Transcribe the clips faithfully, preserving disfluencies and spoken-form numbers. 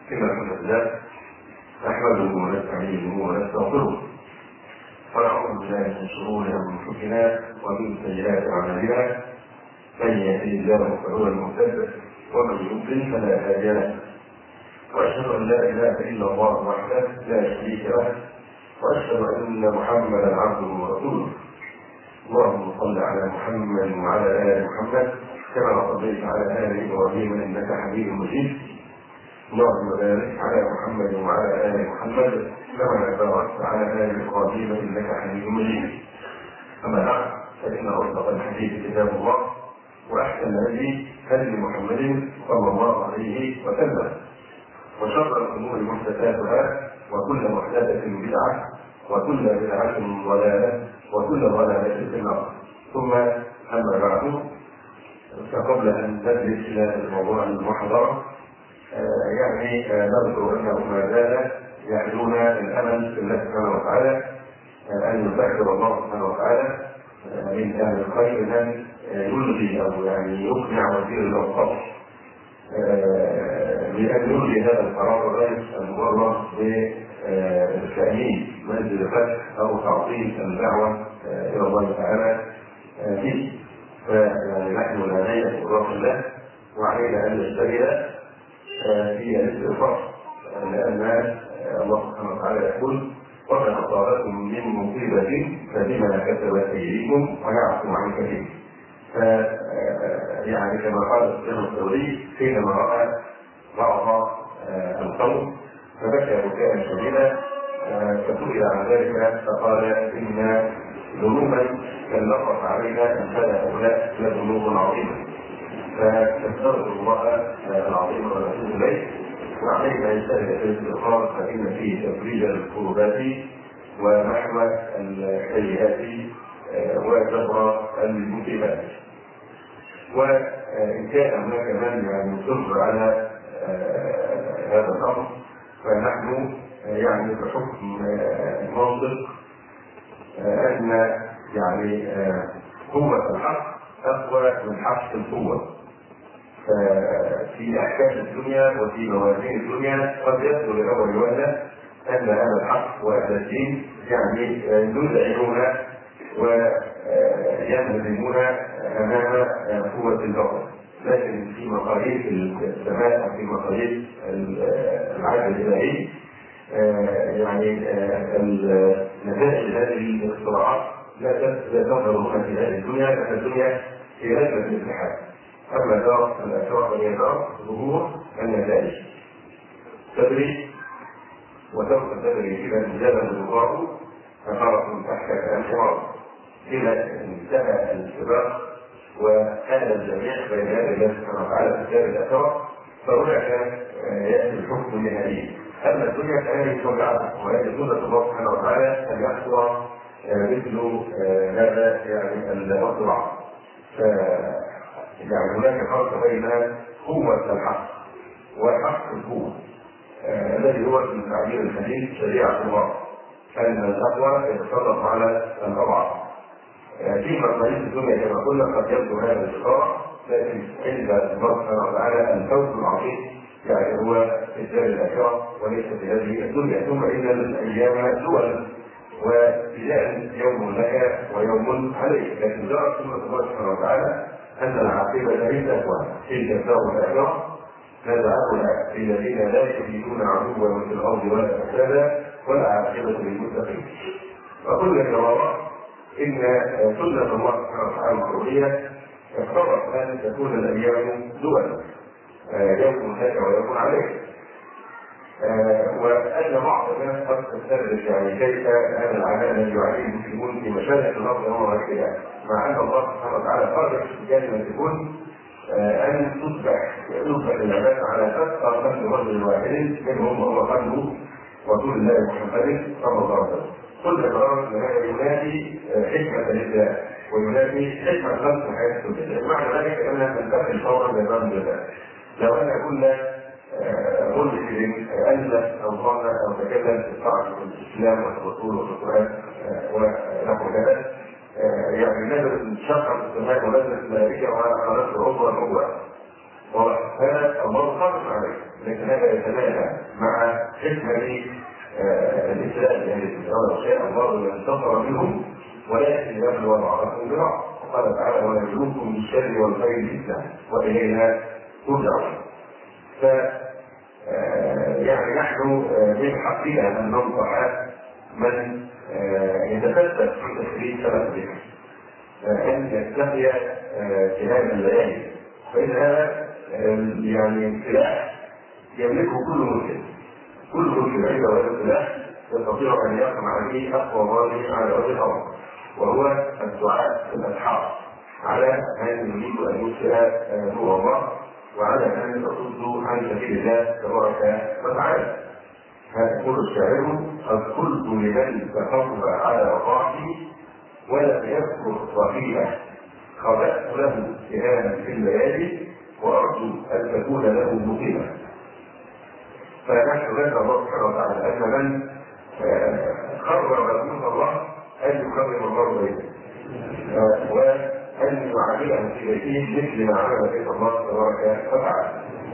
إن الحمد لله نحمده ونستعينه ونستغفره ونعوذ بالله من شرور أنفسنا ومن سيئات أعمالنا. من يهده الله فهو المهتد ومن يضلل فلا هادي له. وأشهد أن لا إله إلا الله وحده لا شريك له، وأشهد أن محمدا عبده ورسوله. اللهم صل على محمد وعلى آل محمد كما صليت على آل إبراهيم إنك حميد مجيد. اللهم بارك على محمد وعلى آل محمد كما باركت على آل إبراهيم إنك حميد مجيد. أما بعد، فإن أصدق الحديث كتاب الله، وأحسن الهدي هدي محمد صلى الله عليه وسلم، وشر الأمور محدثاتها، وكل محدثة بدعة، وكل بدعة ضلالة، وكل ضلالة في النار. ثم أما بعد، فقبل أن ندرس إلى الموضوع المحاضرة آه يعني آه نذكر أنه ما زال يحدونا الأمل في الله سبحانه وتعالى آه أن يسخر الله سبحانه وتعالى آه من أهل الخير من آه يلغي أو يعني يقنع وزير الأوقاف آه بأن يلغي هذا القرار الرئيس المبرر بالتأمين منزل فتح أو تعطيل الدعوة آه إلى الله تعالى آه فيه. فيعني نحن لا نيأس بروح الله، وعلينا أن نشتغل في الاستغفار، لأن الله سبحانه وتعالى يقول: وما أصابكم من مصيبة فبما كسبت أيديكم ويعفو عن كثير. فيعني كما قال الشيخ الثوري حينما رأى بعض القوم فبكى بكاء شديدا، فسئل عن ذلك فقال: إن ذنوبا كلفت علينا أمثال هؤلاء لذنوب عظيمة، فنستغفر الله العظيم ونتوب اليه، وعلينا ان نجتهد في الاستغفار فان فيه تفريج الكربات ومحو السيئات وجبر المصيبات. وان كان هناك من يعني يصر على هذا الامر، فنحن يعني بحكم منطق ان يعني قوه الحق اقوى من حق القوه. في احكام الدنيا وفي موازين الدنيا قد يبدو لاول وهله ان هذا الحق واهل الدين يعني يذعنون وينهزمون امام قوه البطل، لكن في مقاييس السماء او في مقاييس العدل الالهي يعني نتائج هذه الاختراعات لا تظهر هنا في هذه الدنيا، لان الدنيا في غايه الانتحار. أما دار الأشراف هي دار ظهور النتائج، تدري وسوف تدري إذا انجلب الغبار فخرج من تحتك الأنهار. إذا انتهى السباق وكان الجميع بين يدي الله سبحانه وتعالى في دار الأشراف، فهناك يأتي الحكم النهائي. أما الدنيا فهذه شجاعة، وهذه سنة الله سبحانه وتعالى أن يحصل مثل هذا يعني المصنع. يعني هناك فرق بين قوة الحق وحق القوة آه الذي هو في التعبير الحديث شريعة الله، أن الأقوى يتسلط على الأضعف. آه في مقاييس الدنيا كما قلنا قد يبدو هذا الشقاق، لكن عند الله سبحانه وتعالى الفوز العظيم يعني هو في الدار الآخرة وليس في هذه الدنيا. ثم إن الأيام دول، وفي يوم لك ويوم عليك، لكن جرت سنة الله سبحانه وتعالى أن العاقبة ليس أقوى. تلك الدار الآخرة نزعها في الذين لا يريدون عدوا في الأرض ولا فسادا والعاقبة للمتقين. وقلنا كما إن سنة الله سبحانه وتعالى الكونية اقتضت أن تكون الأيام دول، يوم لك ويوم عليك. آه وأن بعض الناس قد تستدرك يعني كيف هذا العناء الذي يعانيه المسلمون في مشارق الأرض يوم القيامة، مع أن الله سبحانه وتعالى قادر في كلمة تكون آه أن تصبح تصبح العباد على أكثر قلب رجل واحد منهم هو قلبه رسول الله محمد صلى الله عليه وسلم. كل قرار من هذا ينادي حكمة لله وينادي حكمة خلق حياة الدنيا، معنى ذلك أنها تنتقل فورا لنظام الله. لو أن كل ملحد ألف أو ظن أو تكلم في الشرع والإسلام والرسول والقرآن ونحو ذلك يعني نزلت الشرع والسماء ونزلت الملائكة وعلى الأرض الأخرى الأخرى، وهذا الله خاص عليه، لكن هذا يتنافى مع حكمة الإسلام، يعني لو شاء الله أن ينتصر منهم ولكن يبلو بعضكم ببعض. قال تعالى: ونبلوكم بالشر والخير فتنة وإلينا ترجعون. ف يعني نحن من حقنا أن ننصح من يتفتت في تخريج سبب ذكر أن يتقي كلام الليالي، فإن هذا يعني سلاح يملكه كل مسلم. كل مسلم عنده هذا السلاح يستطيع أن يقمع به أقوى ظالم على وجه الأرض، وهو الدعاء الأسحار على من يريد أن يسلم نور الله وعلى أن يصد عن سبيل الله تبارك وتعالى. يقول الشاعر: قد قلت لمن تخطب على طاعتي ولم يذكر رفيقه، خبأت له سهاما في الليالي وأرجو أن تكون له مقيمة. فنحن ذكر الله سبحانه وتعالى أن من قرر من الله أن يكرم الله بيته وأن يعامله في بيته مثل ما عمل بيت الله تبارك وتعالى.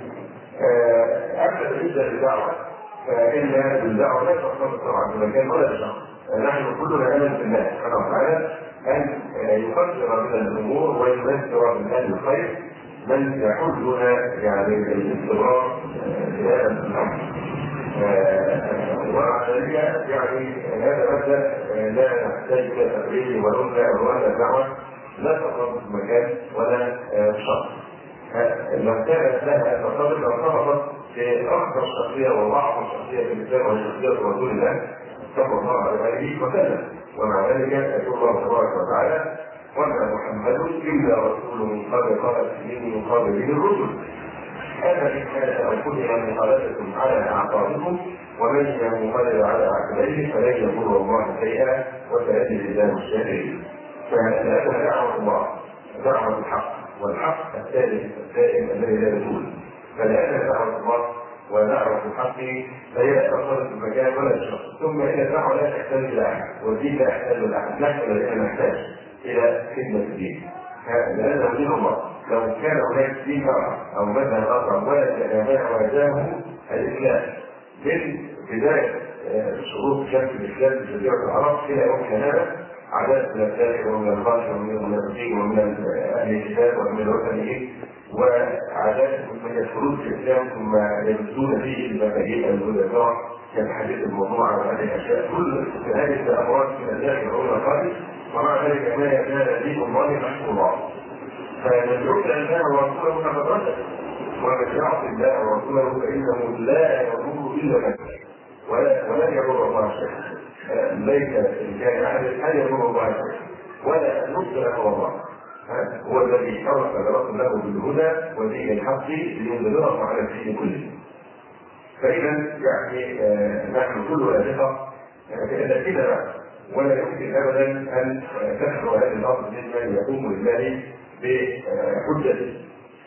أما بالنسبة للدعوة فإن الدعوة لا تعتبر طبعا بمكان ولا بشخص. نحن كلنا نأمل في الله سبحانه وتعالى أن يقدر من الأمور ويمثل من أهل الخير من يحلنا يعني الاستمرار في هذا الأمر. ومع ذلك يعني هذا مبدأ لا نحتاج إلى تقرير ونبدأ وأن الدعوة لا تقرب في مكان ولا شخص. لو كانت لها تصرف لارتبطت بأكثر شخصية وأعظم شخصية في الإسلام وهي شخصية رسول الله صلى الله عليه وسلم. ومع ذلك يقول الله تبارك وتعالى: وما محمد إلا رسول قد خلت من قبله الرسل أفإن كان أو كتب مخالفتكم على أعقابكم ومن ينقلب على عقبيه فلن يضر الله شيئا وسيجزي الله الشاكرين. فهذا دعوة الله، دعوة الحق، والحق الثالث الدائم الذي لا يزول. فلأن دعوة الله ودعوة الحق لا يتأثر في المكان ولا الشخص. ثم إن الدعوة لا تحتاج إلى أحد والدين لا يحتاج إلى أحد. نحن الذين نحتاج إلى خدمة الدين، لأنه دين الله. لو كان هناك دين أو مثلا آخر ولا تنامى وجاهه الإسلام من بداية شروط شمس الإسلام في جزيرة العرب إلى يومنا هذا عدد من التاريخ ومن الغش ومن المنافقين ومن أهل الكتاب ومن الوثنيين وعدد من يدخلون في الإسلام ثم يبثون فيه المفاهيم المدبرة كتحديث الموضوع على هذه الأشياء. كل هذه الأمراض من الداخل والأولى خالص. ومع ذلك ما يزال دين الله نحن الله. فندعو الى الله ورسوله كما رجل، ومن يعصي الله ورسوله فانه لا يضر الا نفسه ولن يضر الله شيئا. ليس ان كان احد ان يضر الله شيئا ولا ان يبصر هو الله. هو الذي ارسل رسوله بالهدى ودين الحق لينذرهم على الدين كله. فاذا يعني نحن كلنا ثقه في كده، ولا يمكن ابدا ان تخلو هذه الارض ممن يقوم لله بحجته.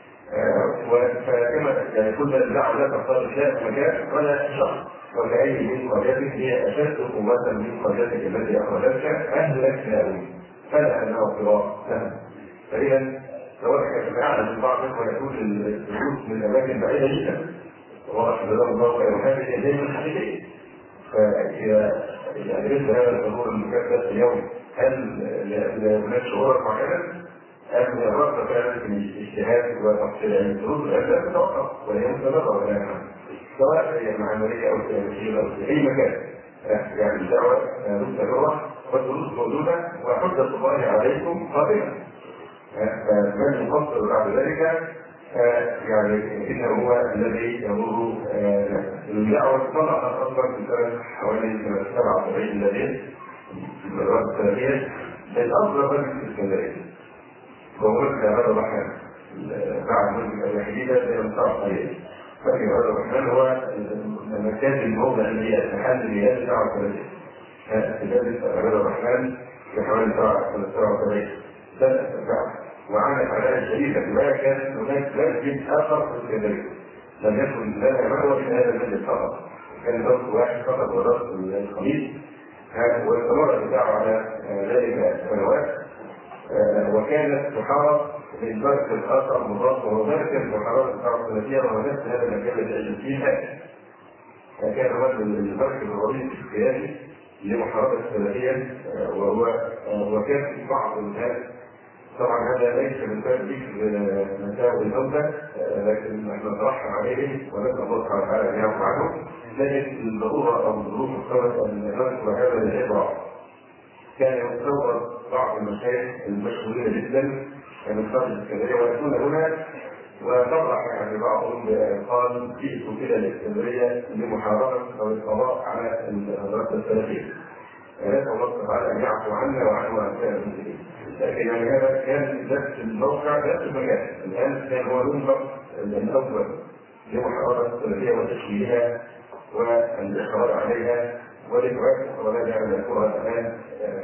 فكما يعني كنا الدعوه لا تختار شيء مكان ولا شخص، وكأي من قريتك هي اشد قوه من قريتك التي اخرجتك اهلك لهم فلا انه اضطراب لهم. فاذا سواء كان اعلى من بعض ويكون الجلوس من اماكن بعيده جدا ورحمه الله خير هذه اليه الحقيقيه. فاذا يعني مثل هذا الحضور المكثف اليوم هل هناك شعور معينه؟ أن الرغبة كانت في الاجتهاد وتحصيل علم الدروس لا تتوقف وهي مستمرة ولا نعم، سواء هي معمارية أو سياسية أو في أي مكان. يعني الدعوة مستمرة والدروس موجودة وحجة الله عليكم قادمة. فمن يفصل بعد ذلك يعني إنه هو الذي يمر. الدعوة طلعت أصلا في سنة حوالي سنة سبعة وسبعين الذين في الدورات الثلاثية من أفضل رجل في الإسكندرية. وقلت هذا الرحمن بعد مدة الوحيدة لم تعرف عليه. ففي هذا الرحمن هو المكان الموضع الذي يتحل بهذه الدعوة الثلاثية. تجلس هذا الرحمن في حوالي سبعة وسبعين بدأت الدعوة وعملت عليها شديدة. ما كان هناك مسجد آخر في الإسكندرية لم يكن لنا مأوى من هذا المسجد فقط، كان درس واحد فقط ودرس الخميس. واستمرت الدعوة على ذلك سنوات وكانت تحارب من مركز اخر مضاف وهو مركز المحاضرات الدعوه السلفيه ونفس هذا المكان الذي فيه هذا. فكان رجل المركز الرئيسي القيادي لمحاضرات السلفيه وهو وكان في بعض الناس. طبعا هذا ليس من باب ذكر مساوئ الأمة، لكن نحن نترحم عليهم ونسأل الله سبحانه وتعالى أن يعفو عنهم، لكن الضرورة أو الظروف اقتضت أن نذكر هذا للعبرة. كان يتصور بعض المشايخ المشهورين جدا من خارج الإسكندرية ويكون هنا، وطرح يعني بعضهم قال جئت كده الإسكندرية لمحاربة أو القضاء على المدرسة السلفية. نسأل الله تعالى أن يعفو عنا وعن وأمثال المسلمين. لكن يعني هذا كان نفس الموقع نفس المكان. الآن كان هو المنبر الأول لمحاربة السلفية وتشويهها والإصرار عليها والإدراك ولا داعي للكرة الآن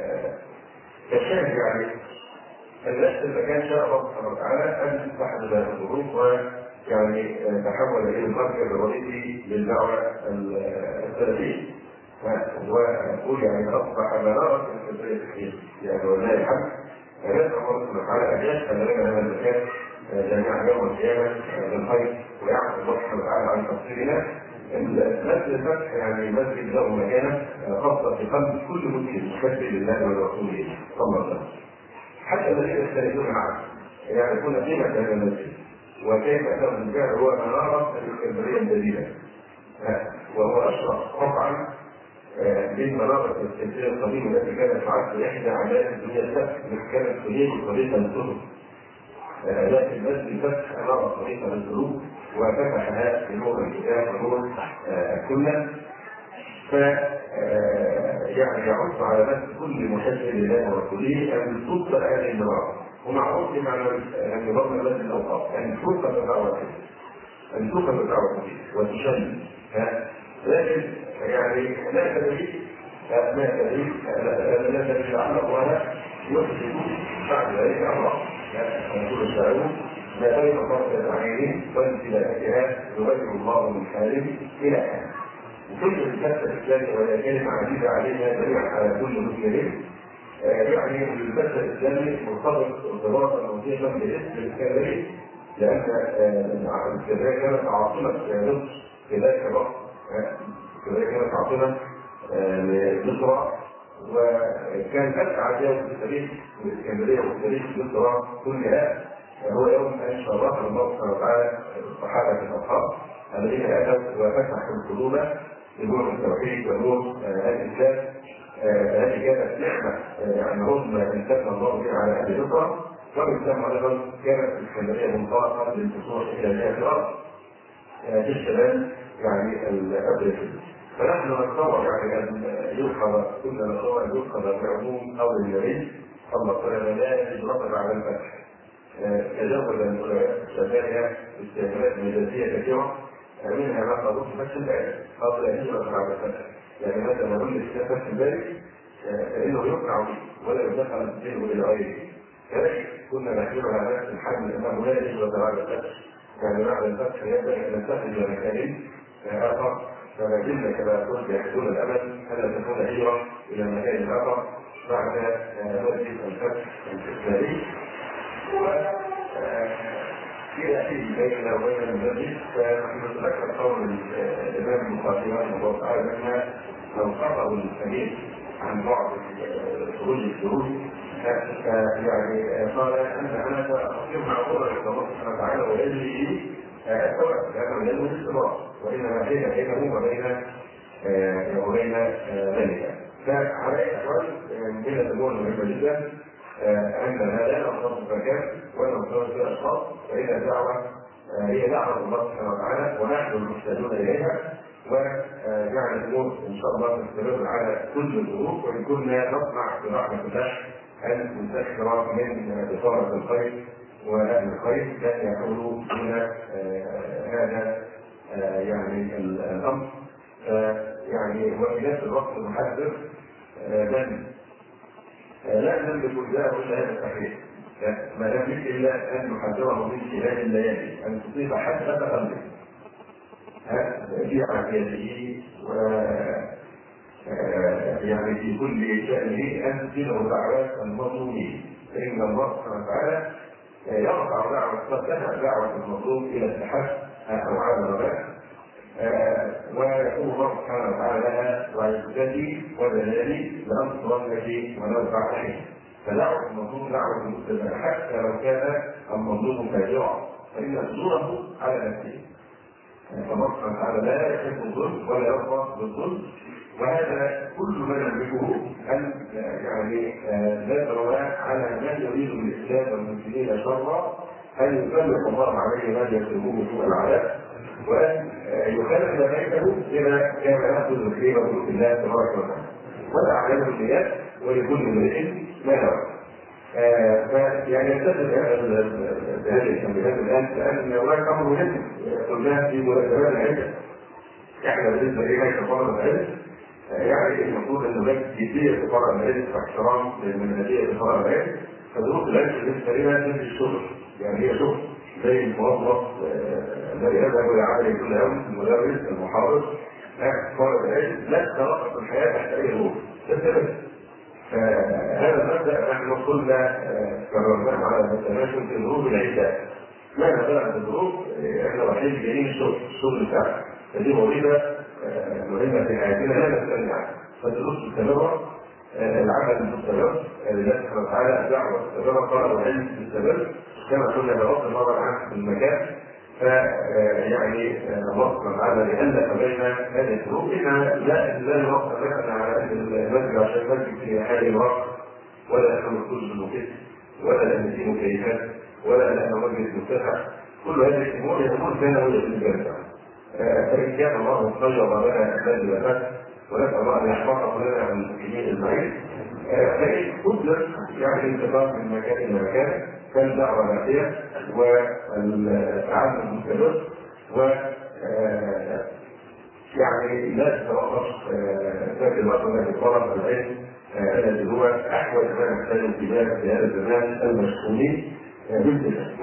كشاهد يعني أن نفس المكان شاء الله سبحانه وتعالى أن تحدث هذه الظروف ويعني تحول إلى المركز الرئيسي للدعوة السلفية. وأقول يعني أصبح منارة السلفية الكثير يعني ولله الحمد. نسأل الله سبحانه وتعالى أن يشهد لنا هذا المكان جميعا يوم القيامة بالخير ويعفو الله سبحانه وتعالى عن تقصيرنا. مسجد الفتح يعني مسجد له مكانة خاصة في قلب كل مسلم محب لله ولرسوله صلى الله عليه وسلم. حتى الذين يختلفون معه يعرفون قيمة هذا المسجد وكيف أنه بالفعل هو منارة الإسكندرية الجديدة، وهو أشرف طبعا من منارة الإسكندرية القديمة التي كانت في عصر إحدى عمليات الدنيا الفتح التي كانت تريد طريقا للسلوك. لكن مسجد الفتح أمر طريقا للسلوك وفتحها بنور الكتاب ونور السنة. ف يعني يعص على نفس كل محب لله ورسوله ان تبطل هذه المنارة. ومعروف بمعنى ان يضمن مسجد الاوقاف ان تبطل الدعوة ان تبطل الدعوة وتشن. لكن يعني لا تدري ما تدري لا تدري لعل الله يحدث بعد ذلك امرا. يقول الشاعر ما بين طرف عينه وامتلاءاتها يغير الله من حال الى حال. وكل الكتاب الاسلامي وهي كلمه عزيزه علينا جميعا على كل مسلمين. يعني الكتاب الاسلامي مرتبط ارتباطا وثيقا باسم الاسكندريه، لان الاسكندريه كانت عاصمه مصر في ذلك الوقت. الاسكندريه كانت عاصمه لمصر، وكان اسعد يوم في تاريخ الاسكندريه وتاريخ مصر كلها هو يوم ان شرف الله سبحانه وتعالى الصحابه الاصحاب الذين اتوا وفتحوا القلوب بنور التوحيد ونور الاسلام. هذه كانت نعمه يعني هم امتن الله بها على اهل مصر، وبالتالي ايضا كانت الاسكندريه منطلقه للوصول الى جهه الارض في الشمال يعني الافريقي. فنحن نتصور يعني ان يؤخذ كنا نتصور ان يؤخذ بعموم امر النبي صلى الله عليه وسلم لا يترتب على الفتح. تجاوز العلماء الشافعيه استعمالات مجازيه كثيره منها ما قالوه في فتح الباري قبل ان يؤخذ على الفتح. يعني مثلا نقول لك فتح الباري فانه يقطع به ولا يدخل منه الى غيره. كذلك كنا نحمل على نفس الحمل انه لا يجوز على الفتح. يعني بعد الفتح ينبغي ان ننتقل الى مكان اخر، فما زلنا كما قلت يحدون الامل الا تكون هجره الى مكان اخر بعد هذه الفتح الاسلامي. في اخيه بيننا وبين المسجد. فنحن نتذكر قول الامام البخاري رحمه الله تعالى ان لو قرأوا الحديث عن بعض خروج الشروط يعني قال ان انا ساقيم مع قدره الله سبحانه وتعالى ويجري الثواب لانه يجري الاستمرار وانما حيل بينه وبين وبين ذلك. فعلى اي احوال من الامور المهمه جدا اننا لا نقصد الزكاه ولا نقصد في الاشخاص، فان الدعوه هي دعوه الله سبحانه وتعالى ونحن المحتاجون اليها، وجعل الامور ان شاء الله تستمر على كل الظروف. وان كنا نطمع برحمه الله ان نستكثر من بصاره الخير واهل الخير كان يقولوا دون هذا يعني الامر. يعني وفي نفس الوقت نحذر من لا نملك الجاه الا هذا التحرير، ما نملك الا ان نحذره من خلال الليالي ان تصيب حتى قلبه في عافيته و يعني في كل شأنه أن تصيبه دعوات المظلومين، فإن الله سبحانه وتعالى يرفع دعوة قد دفع دعوة المظلوم إلى التحف أو على الرباح، ويقول الله سبحانه وتعالى لها وعزتي وجلالي لأنصرنك ولو بعد حين. فدعوة المظلوم دعوة المسلم حتى لو كان المظلوم فاجرا فإن أجوره على نفسه. فالله سبحانه وتعالى لا يحب الظلم ولا يرضى بالظلم، وهذا كل ما يملكه ان يعني لا تروى على من يريد الاسلام والمسلمين شرا ان يسلط الله عليه ما يكتبوه سوء العذاب، وان يخلد بيته اذا كان ياخذ الخير في الله تبارك وتعالى. وتعلم النيات ولكل امرئ ما نوى. فيعني يمتد بهذه التنبيهات الان لان هناك امر مهم قلناه في مرتبات العلم. احنا بالنسبه الينا كطلبه العلم يعني المفروض ان هناك جديه طلب العلم واحترام للمنهجيه طلب العلم. فدروس العلم بالنسبه لنا مثل الشغل، يعني هي شغل زي الموظف الذي يذهب الى عمله كل يوم، المدرس، المحاضر، طالب العلم لا تتوقف الحياه تحت اي ظروف تستمر. فهذا المبدا نحن قلنا كررناه على التماشي في ظروف العده. ماذا بلغت الظروف؟ احنا رايحين جايين الشغل، الشغل بتاعنا، فدي وظيفه مهمه في حياتنا لا نستغني عنها. فالدروس مستمره، العمل مستمر لله سبحانه وتعالى، الدعوه مستمره، طلب العلم مستمر كما كنا بغض النظر عن المكان. فيعني الله سبحانه وتعالى لألف بين هذه الظروف. إنها لا لا نوقف مثلا على أن المسجد عشان المسجد في حال الوقت، ولا أنه مكتوب بالمكتب، ولا أن فيه مكيفات، ولا أنه مسجد مفتوح. كل هذه الأمور يكون ثانوية بالنسبة لنا. فإن كان الله خير لنا أسباب الأساس، ونسأل الله أن يحفظ لنا من المسلمين أجمعين. فإن قدر يعني الانتقال من مكان إلى مكان كالدعوة الآتية والتعلم المستمر، و يعني لا تتوقف فكر ما قلنا في طلب العلم الذي هو أحوج ما نحتاجه في هذا الزمان المشغولين بالبدع.